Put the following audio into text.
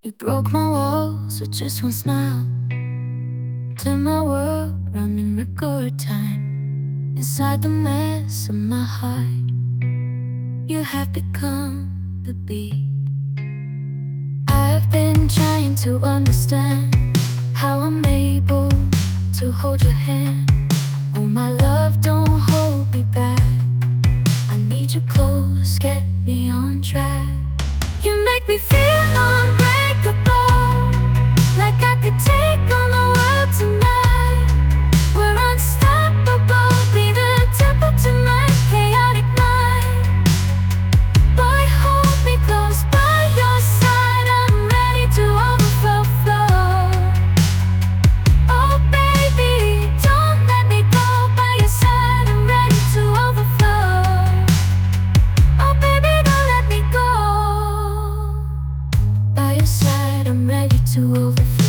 You broke my walls with just one smile. Turn my world round in record time. Inside the mess of my heart, you have become the beat. I've been trying to understand how I'm able to hold your hand. Oh my love, don't hold me back. I need you close, get me on track. You make me feel unbreakable, like I could take on the world tonight. We're unstoppable, be the tempo to my chaotic mind. Boy, hold me close by your side, I'm ready to overflow. Oh baby, don't let me go. By your side, I'm ready to overflow. Oh baby, don't let me go. By your side, I'm ready to overflow.